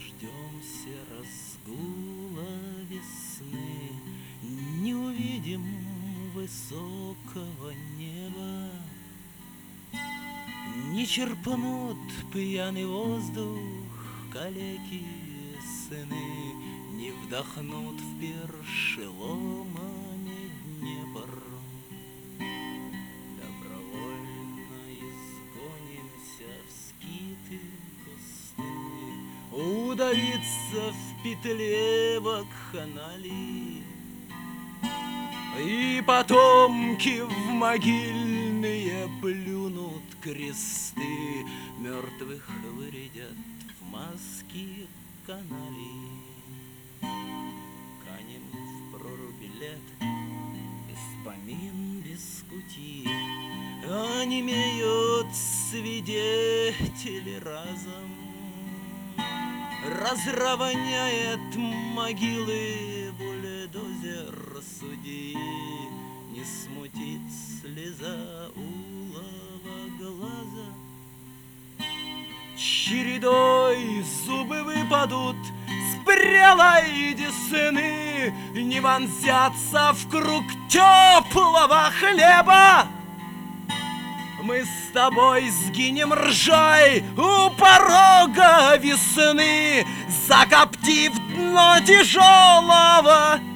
дождемся разгула весны, не увидим высокого неба, не черпнут пьяный воздух калеки сыны, не вдохнут в першеломами Днепр. Добровольно изгонимся в скиты кусты, удавиться в петле вакханалии, и потомки в могильные плюнут кресты, мертвых вырядят в маски каналии. Канем в проруби лет, без помин, без кути, онемеют свидетели разом. Разровняет могилы бульдозер судьи, не смутит слеза улова глаза. Чередой зубы выпадут с прелой десны, не вонзятся в круг теплого хлеба. Мы с тобой сгинем ржой у порога весны, закоптив дно тяжелого